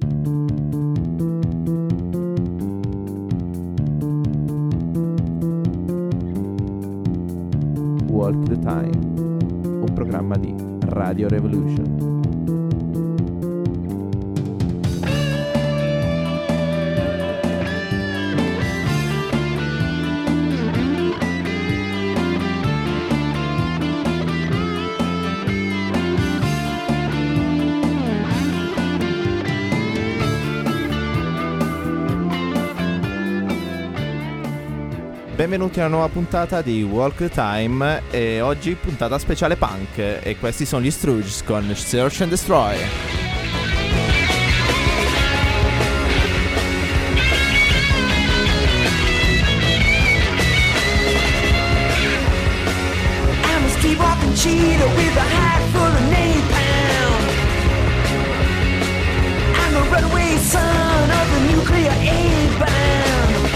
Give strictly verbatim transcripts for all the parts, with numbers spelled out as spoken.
Walk the Time, un programma di Radio Revolution. Benvenuti a una nuova puntata di Walk the Time e oggi puntata speciale punk e questi sono gli Stooges con Search and Destroy. I'm a sleepwalking cheetah with a hide full of napalm. I'm a runaway son of the nuclear aid bomb.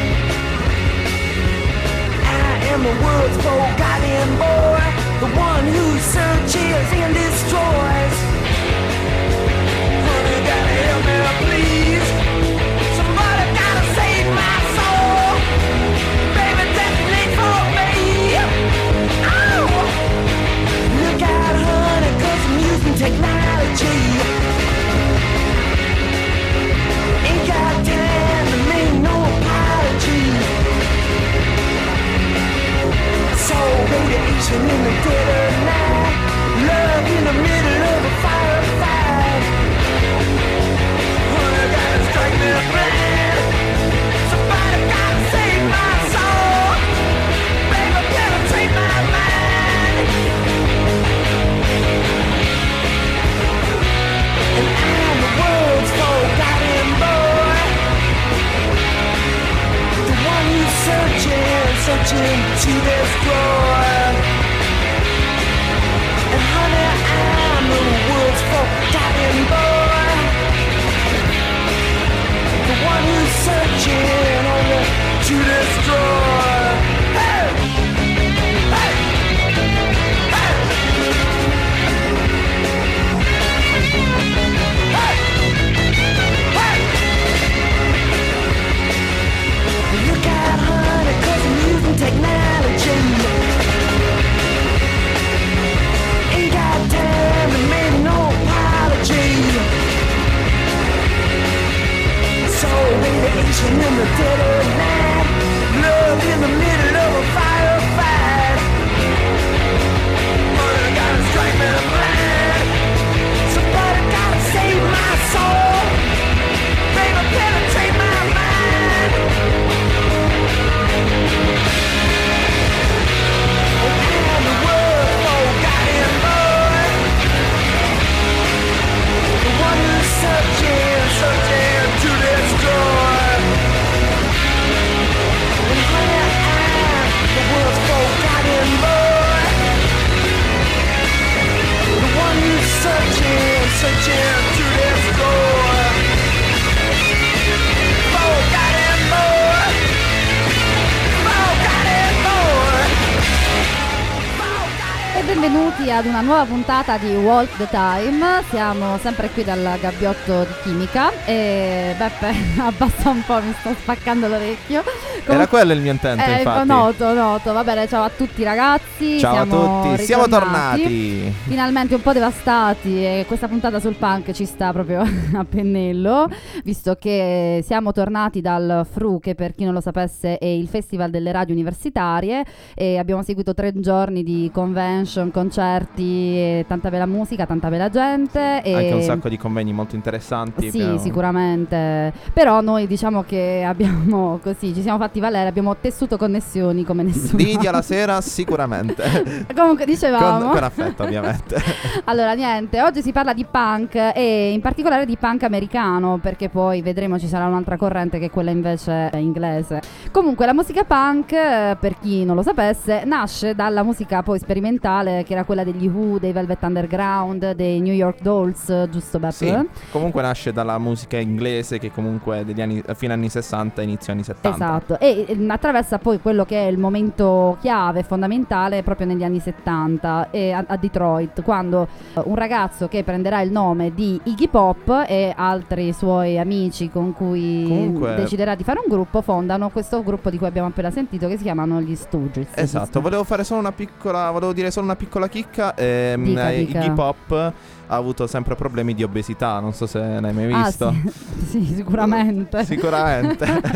I'm the world's forgotten boy, the one who searches and destroys. Honey, gotta help me, please. Somebody gotta save my soul. Baby, detonate for me. Oh! Look out, honey, 'cause I'm using technology. Ain't got time to make no apology. So radiation in the dead of night, love in the middle of a firefight. Honey, gotta strike me blind. Somebody gotta save my soul. Baby, penetrate my mind. And I'm the world's forgotten boy, the one who's searching, searching to destroy. And honey, I'm the world's forgotten boy, the one who's searching only to destroy. Hey! Hey! Hey! Hey! Hey! Look out, honey, 'cause I'm using technology. Ain't got time to make no apology. So radiation in the dead of night, love in the middle of a firefight. Honey, gotta strike me blind. Somebody gotta save my soul. Baby, penetrate my mind. I'm the world's forgotten boy, the one who's searching, searching to destroy. And honey, I'm the world's forgotten boy, the one who's searching, searching to destroy. Forgotten boy, forgotten boy. E benvenuti ad una nuova puntata di Walk the Time. Siamo sempre qui dal gabbiotto di chimica e Beppe abbassa un po', mi sto spaccando l'orecchio. Comun- Era quello il mio intento, eh, infatti. Noto, noto. Va bene, ciao a tutti ragazzi. Ciao siamo a tutti, siamo tornati. Finalmente un po' devastati e questa puntata sul punk ci sta proprio a pennello, visto che siamo tornati dal F R U, che per chi non lo sapesse è il Festival delle Radio Universitarie, e abbiamo seguito tre giorni di convention, concerti, e tanta bella musica, tanta bella gente. E anche un sacco di convegni molto interessanti. Sì, abbiamo... sicuramente. Però noi diciamo che abbiamo così, ci siamo fatti valere, abbiamo tessuto connessioni come nessuno. Lidia la sera sicuramente. Comunque dicevamo con, con affetto ovviamente. Allora niente, oggi si parla di punk e in particolare di punk americano, perché poi vedremo ci sarà un'altra corrente che è quella invece inglese. Comunque la musica punk, per chi non lo sapesse, nasce dalla musica poi sperimentale che che era quella degli Who, dei Velvet Underground, dei New York Dolls, giusto Beppe? Sì, comunque nasce dalla musica inglese che comunque degli anni, fine anni sessanta, inizio anni settanta. Esatto, e eh, attraversa poi quello che è il momento chiave, fondamentale, proprio negli anni settanta, e a, a Detroit, quando eh, un ragazzo che prenderà il nome di Iggy Pop e altri suoi amici con cui Comunque- deciderà di fare un gruppo, fondano questo gruppo di cui abbiamo appena sentito, che si chiamano gli Stooges. Esatto, giusto? volevo fare solo una piccola, volevo dire solo una piccola chicca. ehm, Dica, eh, dica. Iggy Pop ha avuto sempre problemi di obesità, non so se ne hai mai Ah, visto. sì, sì, sicuramente. Sicuramente.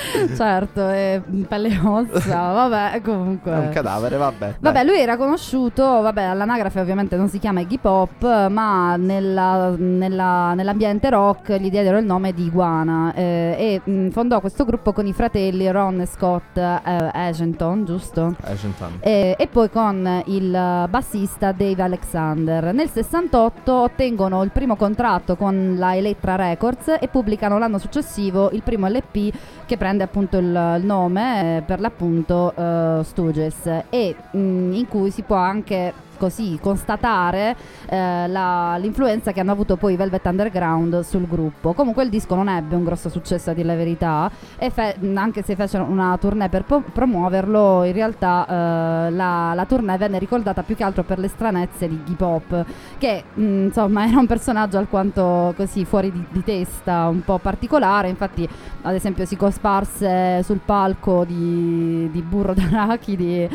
Certo, è pelle e ossa, vabbè, comunque. È un cadavere, vabbè. Vabbè, dai. lui era conosciuto, vabbè, all'anagrafe ovviamente non si chiama Iggy Pop, ma nella- nella- nell'ambiente rock gli diedero il nome di Iguana, eh, e mh, fondò questo gruppo con i fratelli Ron e Scott eh, Agenton, giusto? Washington. E, e poi con il bassista Dave Alexander. Nel sessantotto ottengono il primo contratto con la Elektra Records e pubblicano l'anno successivo il primo L P che prende appunto il, il nome, eh, per l'appunto eh, Stooges, e mh, in cui si può anche così constatare eh, la- l'influenza che hanno avuto poi i Velvet Underground sul gruppo. Comunque il disco non ebbe un grosso successo, a dire la verità, e fe- anche se fecero una tournée per po- promuoverlo, in realtà eh, la, la tournée venne ricordata più che altro per le stranezze di Iggy Pop, che mh, insomma era un personaggio alquanto così fuori di, di testa, un po' particolare. Infatti ad esempio si cosparse sul palco di, di burro d'arachidi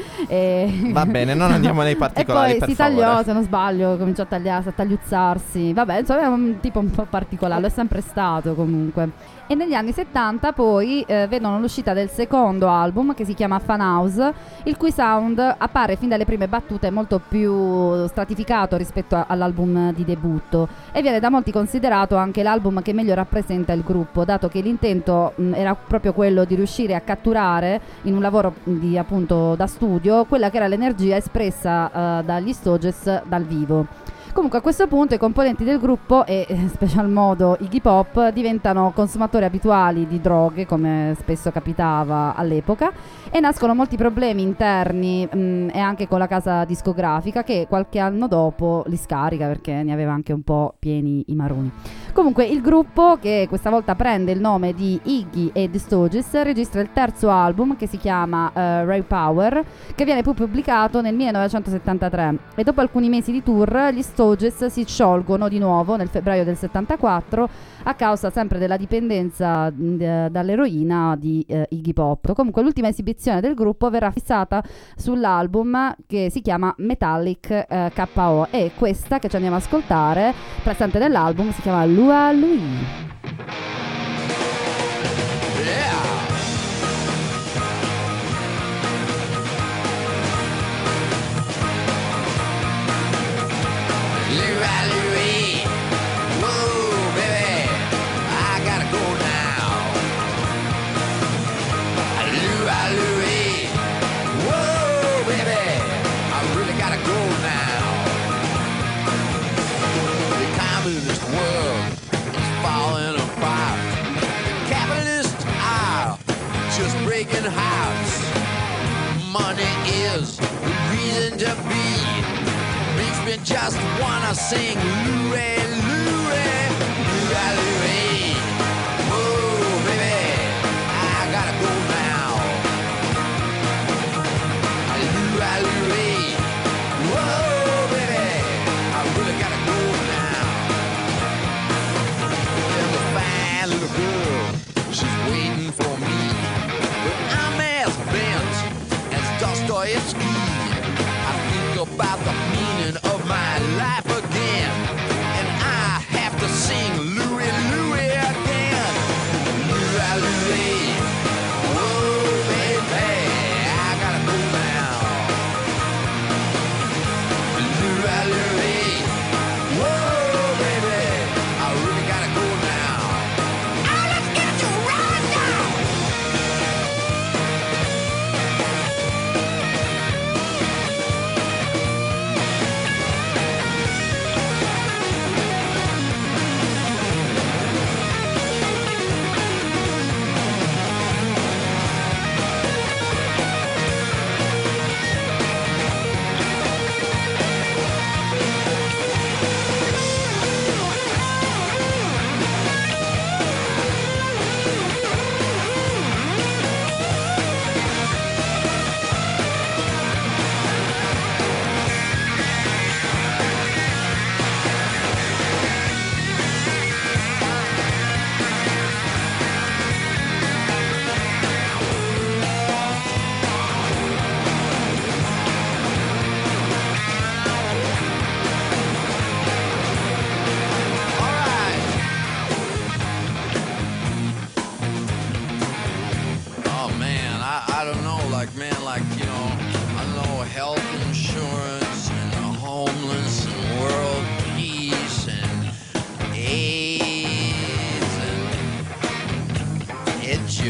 e Va bene, non andiamo nei e particolari, poi per si favore. tagliò, se non sbaglio, cominciò a tagliarsi, a tagliuzzarsi. Vabbè, insomma, è un tipo un po' particolare, lo è sempre stato comunque. E negli anni settanta poi eh, vedono l'uscita del secondo album, che si chiama Fan House, il cui sound appare fin dalle prime battute molto più stratificato rispetto a- all'album di debutto, e viene da molti considerato anche l'album che meglio rappresenta il gruppo, dato che l'intento mh, era proprio quello di riuscire a catturare in un lavoro mh, di appunto da studio quella che era l'energia espressa eh, dagli Stooges dal vivo. Comunque a questo punto i componenti del gruppo, e eh, in special modo Iggy Pop, diventano consumatori abituali di droghe, come spesso capitava all'epoca, e nascono molti problemi interni mh, e anche con la casa discografica, che qualche anno dopo li scarica perché ne aveva anche un po' pieni i maroni. Comunque il gruppo, che questa volta prende il nome di Iggy e The Stooges, registra il terzo album, che si chiama eh, Ray Power, che viene poi pubblicato nel millenovecentosettantatré, e dopo alcuni mesi di tour gli Stooges si sciolgono di nuovo nel febbraio del settantaquattro a causa sempre della dipendenza mh, dall'eroina di eh, Iggy Pop. Comunque l'ultima esibizione del gruppo verrà fissata sull'album che si chiama Metallic eh, K O, e questa che ci andiamo ad ascoltare, presente nell'album, si chiama Lua Lui. Breaking hearts. Money is the reason to be. Makes me just wanna sing Louie, Louie, Louie, Louie. Whoa, baby, I gotta go now. Louie, Louie. Whoa, baby, I really gotta go now. There's a fine little girl, she's waiting for me. I'm as bent as Dostoevsky. I think about the meaning of my life again, and I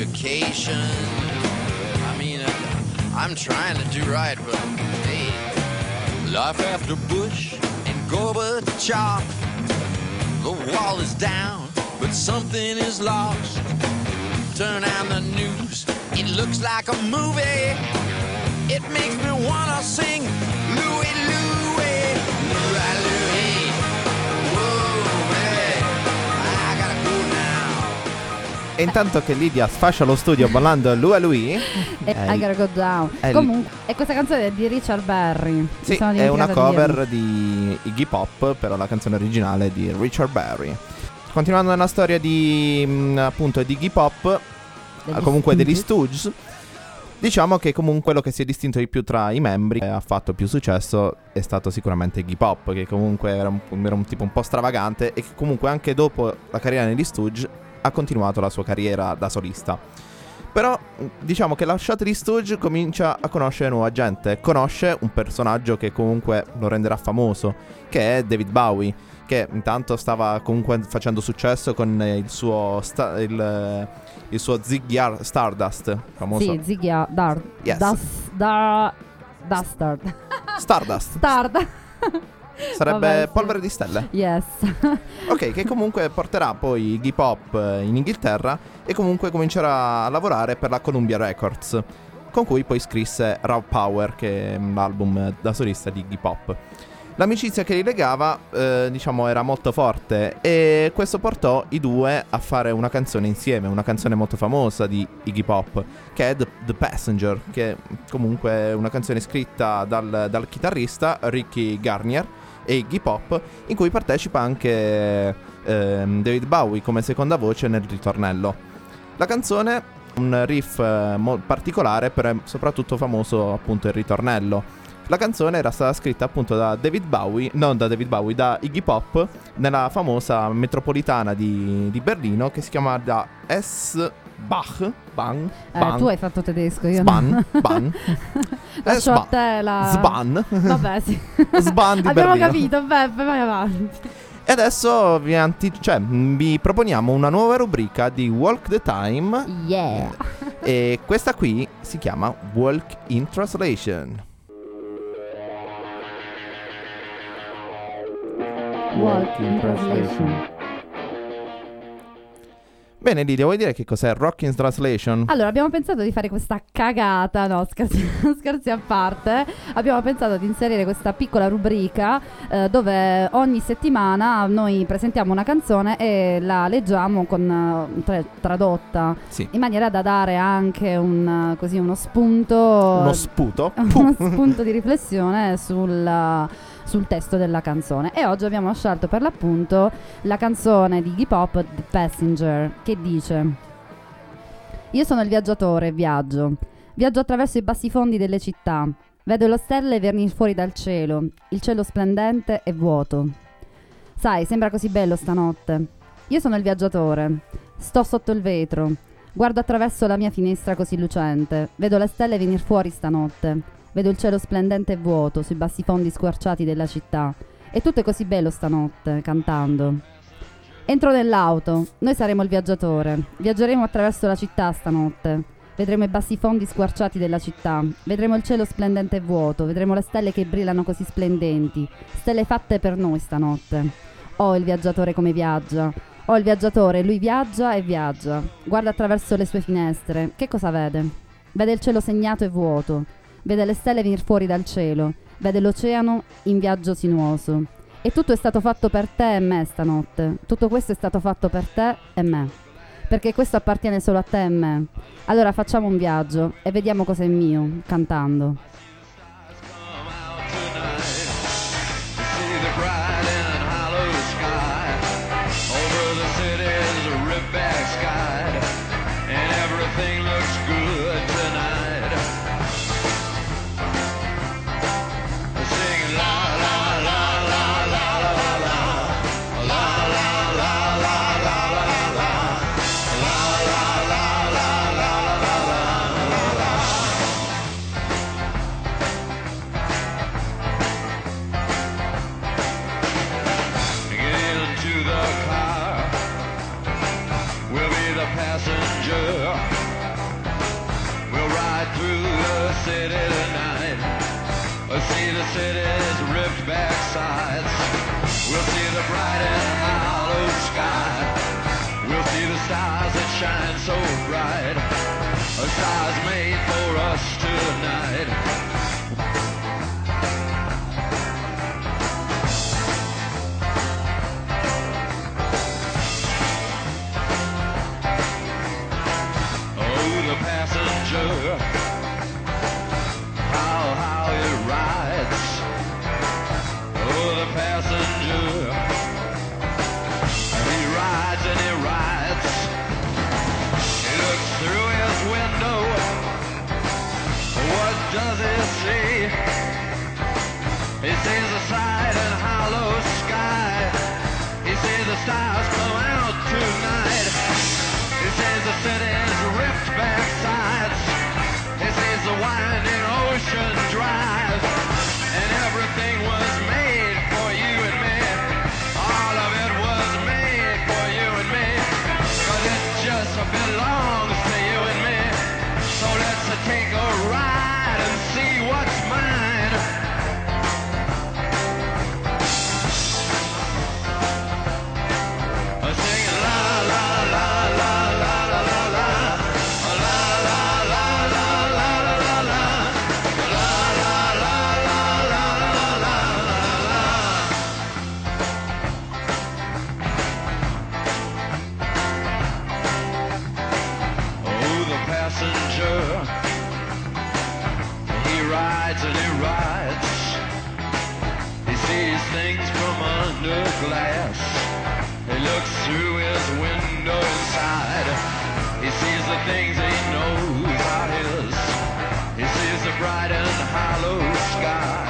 vacation. I mean, uh, I'm trying to do right, but hey, life after Bush and Gorbachev. The wall is down, but something is lost. Turn on the news, it looks like a movie. It makes me wanna sing Louie, Louie, Louie, Louie. Whoa, baby, I gotta go now. E intanto che Lidia sfascia lo studio ballando Louie Louie, E è I il- gotta go down. è il- Comunque, e questa canzone è di Richard Berry. Mi sì, sono è una dimenticata di dirlo. cover di Iggy Pop, però la canzone originale è di Richard Berry. Continuando nella storia di mh, appunto di Iggy Pop, Degli ah, comunque degli Stooges. Stooges, diciamo che comunque quello che si è distinto di più tra i membri e ha fatto più successo è stato sicuramente Iggy Pop, che comunque era un, era un tipo un po' stravagante e che comunque anche dopo la carriera negli Stooges ha continuato la sua carriera da solista. Però diciamo che lasciato gli Stooges comincia a conoscere nuova gente, conosce un personaggio che comunque lo renderà famoso, che è David Bowie, che intanto stava comunque facendo successo con il suo sta- il, il suo Ziggy Ar- Stardust, famoso Sì, Ziggy Dart. Yes. Das, da, Dastard. Stardust, Stard. sarebbe Vabbè, sì. polvere di stelle. Yes. Ok, che comunque porterà poi Iggy Pop eh, in Inghilterra e comunque comincerà a lavorare per la Columbia Records, con cui poi scrisse Raw Power, che è l'album da solista di Iggy Pop. L'amicizia che li legava, eh, diciamo, era molto forte e questo portò i due a fare una canzone insieme, una canzone molto famosa di Iggy Pop, che è The, The Passenger, che comunque è una canzone scritta dal, dal chitarrista Ricky Garnier e Iggy Pop, in cui partecipa anche ehm, David Bowie come seconda voce nel ritornello. La canzone, un riff eh, mo- particolare, però è soprattutto famoso appunto il ritornello. La canzone era stata scritta appunto da David Bowie, non da David Bowie, da Iggy Pop, nella famosa metropolitana di, di Berlino, che si chiama da S-Bach, Ban, Eh, Ban, tu hai fatto tedesco, io Sban, no. Ban, Lascio Eh, a te la... Sban, Vabbè, sì. Sban di Abbiamo Berlino. capito, Beppe, vai avanti. E adesso vi, anti- cioè, mh, vi proponiamo una nuova rubrica di Walk the Time. Yeah. E questa qui si chiama Walk in Translation. Walk in translation. Bene Lidia, vuoi dire che cos'è Rock in Translation? Allora, abbiamo pensato di fare questa cagata, no, scherzi, scherzi a parte. Abbiamo pensato di inserire questa piccola rubrica eh, dove ogni settimana noi presentiamo una canzone e la leggiamo con eh, tra- tradotta, Sì. in maniera da dare anche un, così, uno spunto Uno sputo. uno spunto di riflessione sul, sul testo della canzone. E oggi abbiamo scelto per l'appunto la canzone di Iggy Pop, The Passenger, che dice: io sono il viaggiatore, viaggio Viaggio attraverso i bassi fondi delle città. Vedo le stelle venire fuori dal cielo. Il cielo splendente e vuoto. Sai, sembra così bello stanotte. Io sono il viaggiatore. Sto sotto il vetro. Guardo attraverso la mia finestra così lucente. Vedo le stelle venire fuori stanotte. Vedo il cielo splendente e vuoto sui bassi fondi squarciati della città. E tutto è così bello stanotte, cantando. Entro nell'auto. Noi saremo il viaggiatore. Viaggeremo attraverso la città stanotte. Vedremo i bassi fondi squarciati della città. Vedremo il cielo splendente e vuoto. Vedremo le stelle che brillano così splendenti. Stelle fatte per noi stanotte. Oh, il viaggiatore come viaggia. Oh, il viaggiatore, lui viaggia e viaggia. Guarda attraverso le sue finestre. Che cosa vede? Vede il cielo segnato e vuoto. Vede le stelle venire fuori dal cielo. Vede l'oceano in viaggio sinuoso. E tutto è stato fatto per te e me stanotte. Tutto questo è stato fatto per te e me. Perché questo appartiene solo a te e me. Allora facciamo un viaggio e vediamo cosa è mio, cantando. city's ripped back sides. We'll see the bright and hollow sky. We'll see the stars that shine so bright. A stars made for us tonight. Oh, the passenger, how, how he rides. Oh, the passenger, he rides and he rides. He looks through his window. What does he see? He sees the side and hollow sky. He sees the stars come out tonight. He sees the city's ripped back sides. He sees the winding ocean drive. And everything was made for you and me. All of it was made for you and me. Cause it just belongs to you and me. So let's take a ride and see what's mine. Sing la la la la la la la la. La la la la la la la la. La la la la la la la la. Oh, the passenger, he rides and he rides. He sees things from under glass. He looks through his window inside. He sees the things he knows are his. He sees the bright and hollow sky.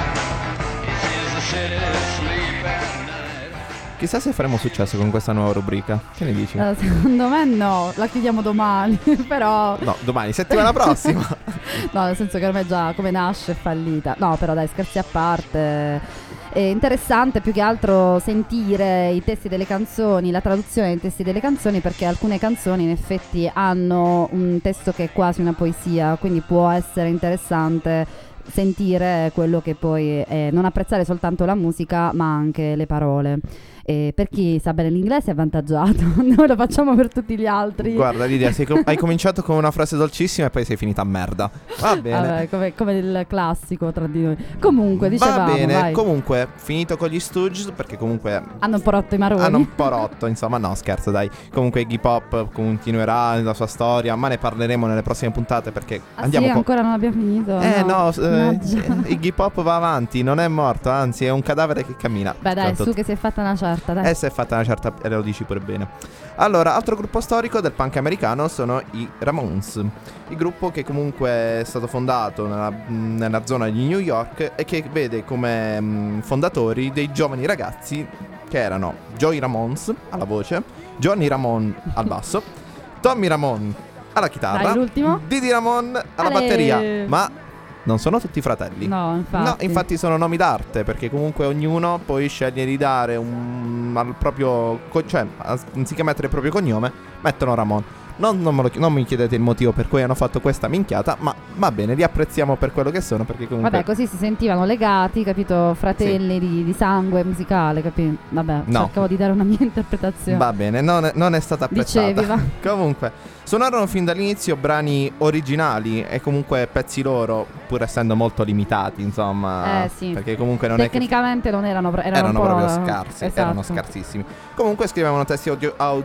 He sees the city sleep at night. Chissà se faremo successo con questa nuova rubrica. Che ne dici? Eh, secondo me no, la chiudiamo domani, però... No, domani, settimana prossima. No, nel senso che ormai già come nasce è fallita. No, però dai, scherzi a parte. È interessante più che altro sentire i testi delle canzoni, la traduzione dei testi delle canzoni, perché alcune canzoni in effetti hanno un testo che è quasi una poesia, quindi può essere interessante sentire quello che poi è, non apprezzare soltanto la musica ma anche le parole. E per chi sa bene l'inglese è avvantaggiato. Noi lo facciamo per tutti gli altri. Guarda Lidia, sei com- hai cominciato con una frase dolcissima e poi sei finita a merda. Va bene. Vabbè, come, come il classico tra di noi. Comunque dicevamo, Va bene, vai. comunque finito con gli Stooges, perché comunque Hanno un po' rotto i maroni. hanno un po' rotto, insomma, no scherzo dai. Comunque Iggy Pop continuerà nella sua storia, ma ne parleremo nelle prossime puntate perché Ah, andiamo sì, con... ancora non abbiamo finito. Eh no, eh, Mannaggia. Iggy Pop va avanti, non è morto, anzi è un cadavere che cammina. Beh dai, Soprattutto. su che si è fatta una certa, dai. Eh, si è fatta una certa, e lo dici pure bene. Allora, altro gruppo storico del punk americano sono i Ramones. Il gruppo che comunque è stato fondato nella, nella zona di New York e che vede come mh, fondatori dei giovani ragazzi che erano Joey Ramones alla voce, Johnny Ramone al basso, Tommy Ramone alla chitarra, Dai, l'ultimo. Didi Ramone alla Ale. batteria. Ma non sono tutti fratelli. No, infatti. No, infatti sono nomi d'arte, perché comunque ognuno poi sceglie di dare un al proprio co- cioè as- anziché mettere il proprio cognome mettono Ramon. Non, non, me lo, non mi chiedete il motivo per cui hanno fatto questa minchiata, ma va bene, li apprezziamo per quello che sono, perché comunque Vabbè, così si sentivano legati, capito? Fratelli di, di sangue musicale, capito? Vabbè, No. cercavo di dare una mia interpretazione. va bene, non è, non è stata apprezzata. Dicevi, va. Comunque suonarono fin dall'inizio brani originali e comunque pezzi loro, pur essendo molto limitati, insomma, Eh, sì. perché comunque non è che Tecnicamente non erano, pro- erano, erano un po', proprio scarsi, esatto. erano scarsissimi. Comunque scrivevano testi audio- au-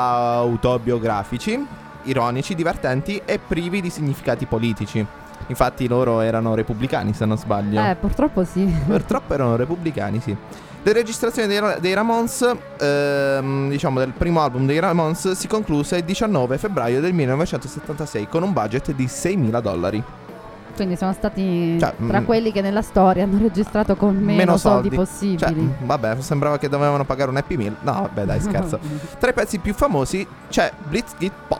autobiografici, ironici, divertenti e privi di significati politici. Infatti loro erano repubblicani, se non sbaglio. Eh, purtroppo sì. Purtroppo erano repubblicani, sì. Le registrazioni dei, Ra- dei Ramones, ehm, diciamo del primo album dei Ramones, si concluse il diciannove febbraio del millenovecentosettantasei con un budget di seimila dollari. Quindi sono stati Cioè, tra mm, quelli che nella storia hanno registrato con meno, Meno soldi, soldi. possibili. Cioè, mm, vabbè, sembrava che dovevano pagare un Happy Meal. No, vabbè, dai, scherzo. Tra i pezzi più famosi c'è Blitzkrieg Pop.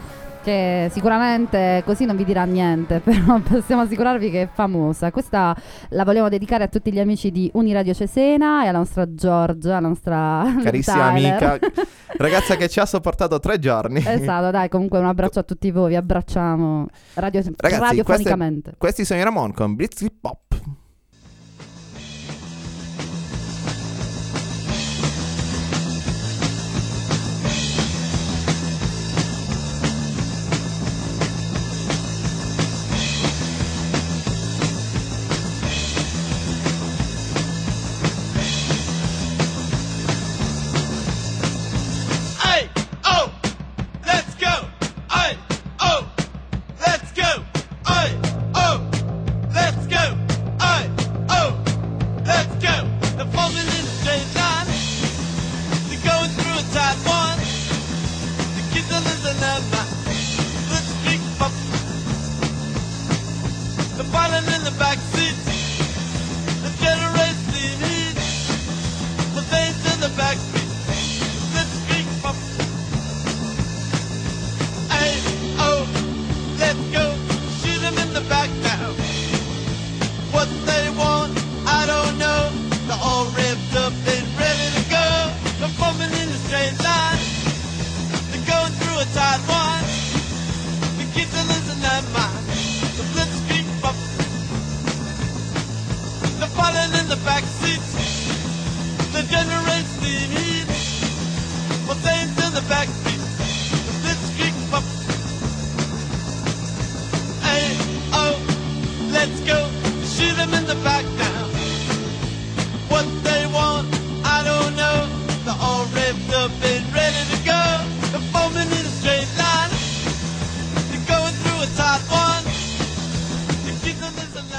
Che sicuramente così non vi dirà niente, però possiamo assicurarvi che è famosa. Questa la volevo dedicare a tutti gli amici di Uniradio Cesena e alla nostra Giorgia, alla nostra Carissima Tyler. amica, ragazza che ci ha sopportato tre giorni. Esatto, dai, comunque un abbraccio a tutti voi, vi abbracciamo radio, Ragazzi, radiofonicamente. questi sono i Ramon con Blitzkrieg Pop. up and ready to go. They're foaming in a straight line. They're going through a tight one. You keep them as a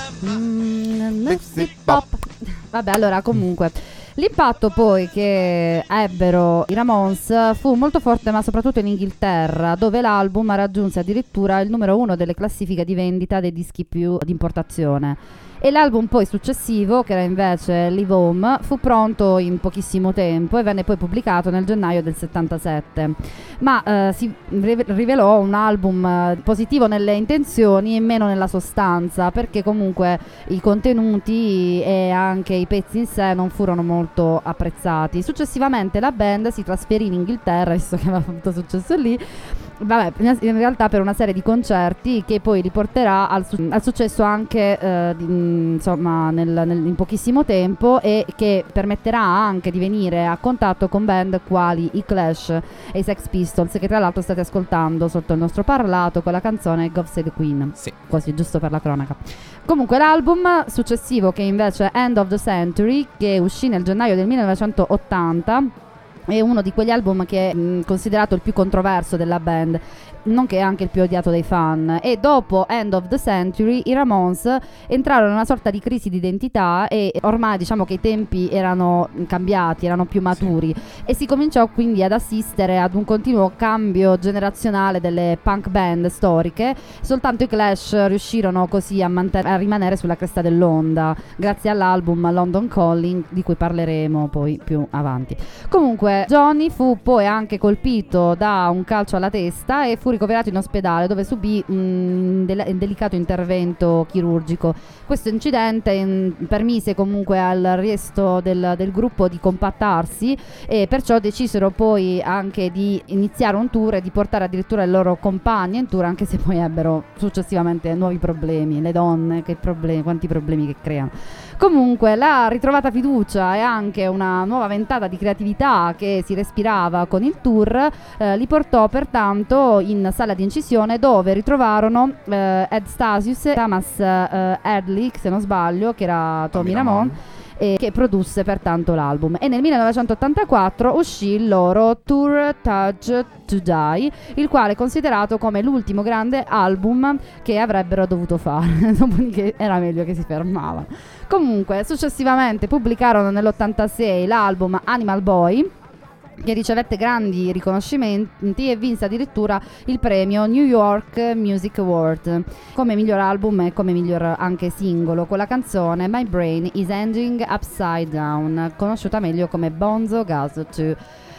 lamp. Mm, Hip Hop. Vabbè, allora comunque l'impatto poi che ebbero i Ramones fu molto forte, ma soprattutto in Inghilterra, dove l'album raggiunse addirittura il numero uno delle classifiche di vendita dei dischi più di importazione. E l'album poi successivo, che era invece Live Home, fu pronto in pochissimo tempo e venne poi pubblicato nel gennaio del settantasette. Ma eh, si rivelò un album eh, positivo nelle intenzioni e meno nella sostanza, perché comunque i contenuti e anche i pezzi in sé non furono molto apprezzati. Successivamente la band si trasferì in Inghilterra, visto che aveva avuto successo lì, vabbè, in realtà per una serie di concerti che poi riporterà al, su- al successo anche eh, di, insomma nel, nel, in pochissimo tempo, e che permetterà anche di venire a contatto con band quali i Clash e i Sex Pistols, che tra l'altro state ascoltando sotto il nostro parlato con la canzone God Save the Queen. Sì. Così, giusto per la cronaca. Comunque l'album successivo, che invece è End of the Century, che uscì nel gennaio del millenovecentottanta, è uno di quegli album che è mh, considerato il più controverso della band, nonché anche il più odiato dai fan. E dopo End of the Century i Ramones entrarono in una sorta di crisi di identità, e ormai diciamo che i tempi erano cambiati, erano più maturi, sì. E si cominciò quindi ad assistere ad un continuo cambio generazionale delle punk band storiche. Soltanto i Clash riuscirono così a, manten- a rimanere sulla cresta dell'onda grazie all'album London Calling, di cui parleremo poi più avanti. Comunque Johnny fu poi anche colpito da un calcio alla testa e fu ricoverato in ospedale, dove subì un del- delicato intervento chirurgico. Questo incidente in- permise comunque al resto del, del gruppo di compattarsi, e perciò decisero poi anche di iniziare un tour e di portare addirittura i loro compagni in tour, anche se poi ebbero successivamente nuovi problemi. Le donne, che problemi, quanti problemi che creano. Comunque la ritrovata fiducia e anche una nuova ventata di creatività che si respirava con il tour eh, li portò pertanto in sala di incisione, dove ritrovarono eh, Ed Stasius e Thomas eh, Hadley, se non sbaglio, che era Tommy Ramone, e che produsse pertanto l'album. E nel millenovecentottantaquattro uscì il loro Tour Touch to Die, il quale è considerato come l'ultimo grande album che avrebbero dovuto fare. Dopodiché era meglio che si fermava. Comunque successivamente pubblicarono nell'ottantasei l'album Animal Boy, che ricevette grandi riconoscimenti e vinse addirittura il premio New York Music Award come miglior album e come miglior anche singolo, con la canzone My Brain is Hanging Upside Down, conosciuta meglio come Bonzo Goes to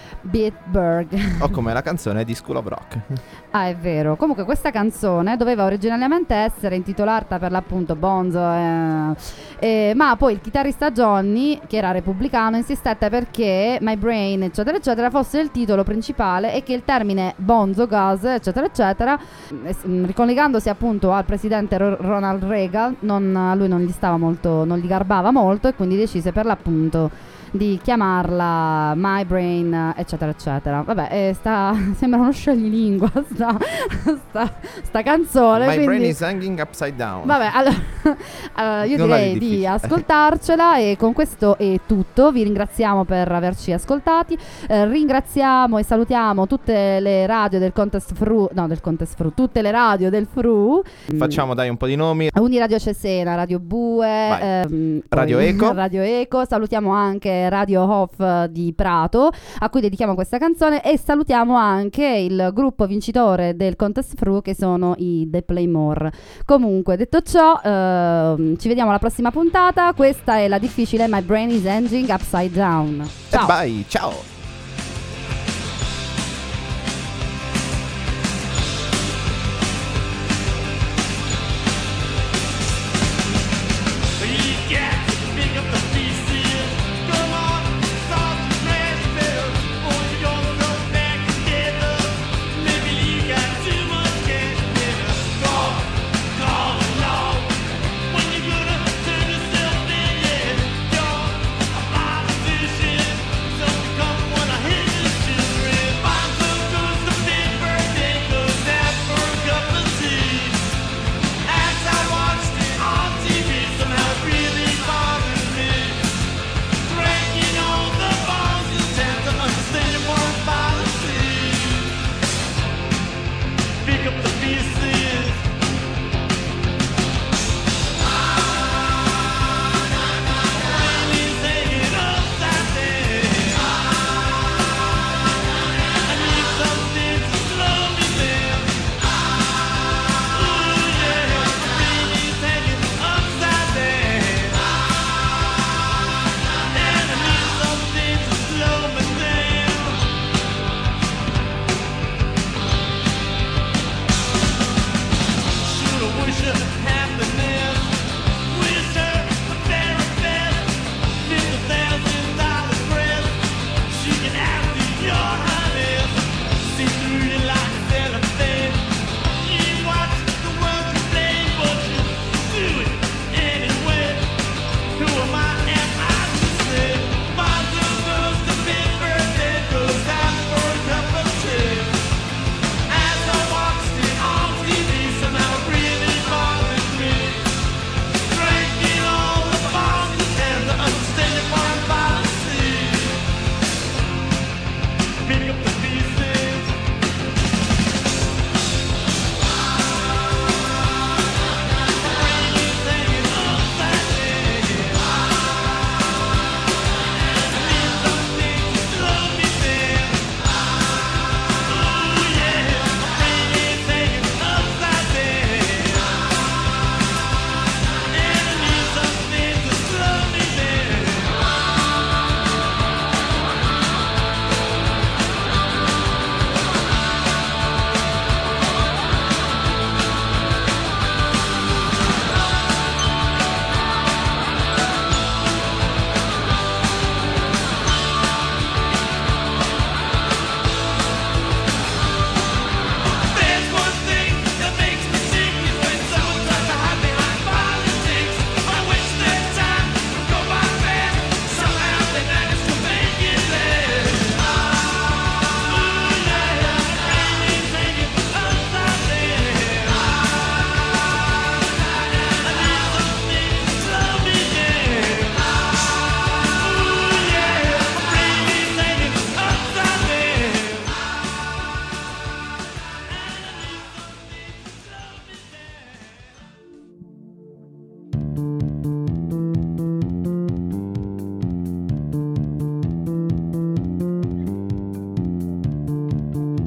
Bitburg, o come la canzone di School of Rock. Ah, è vero. Comunque questa canzone doveva originariamente essere intitolata per l'appunto Bonzo, eh, eh, ma poi il chitarrista Johnny, che era repubblicano, insistette perché My Brain eccetera eccetera fosse il titolo principale, e che il termine Bonzo Gas eccetera eccetera, eh, ricollegandosi appunto al presidente Ro- Ronald Reagan, non, a lui non gli stava molto, non gli garbava molto, e quindi decise per l'appunto di chiamarla My Brain eccetera eccetera. Vabbè, eh, sta, sembra uno scioglilingua sta, sta, sta canzone. My quindi... Brain is Hanging Upside Down. Vabbè, allora, allora io Non direi è di difficile. ascoltarcela, e con questo è tutto. Vi ringraziamo per averci ascoltati, eh, ringraziamo e salutiamo tutte le radio del Contest Fru, no del Contest Fru, tutte le radio del Fru. Facciamo dai un po' di nomi. Uniradio Cesena, Radio Bue, ehm, Radio poi Eco. Radio Eco. Salutiamo anche Radio Off di Prato, a cui dedichiamo questa canzone, e salutiamo anche il gruppo vincitore del Contest Fru, che sono i The Playmore. Comunque, detto ciò, ehm, ci vediamo alla prossima puntata. Questa è la difficile My Brain is Hanging Upside Down. Ciao. E bye, ciao. Come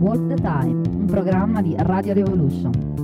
Walk the Time, un programma di Radio Revolution.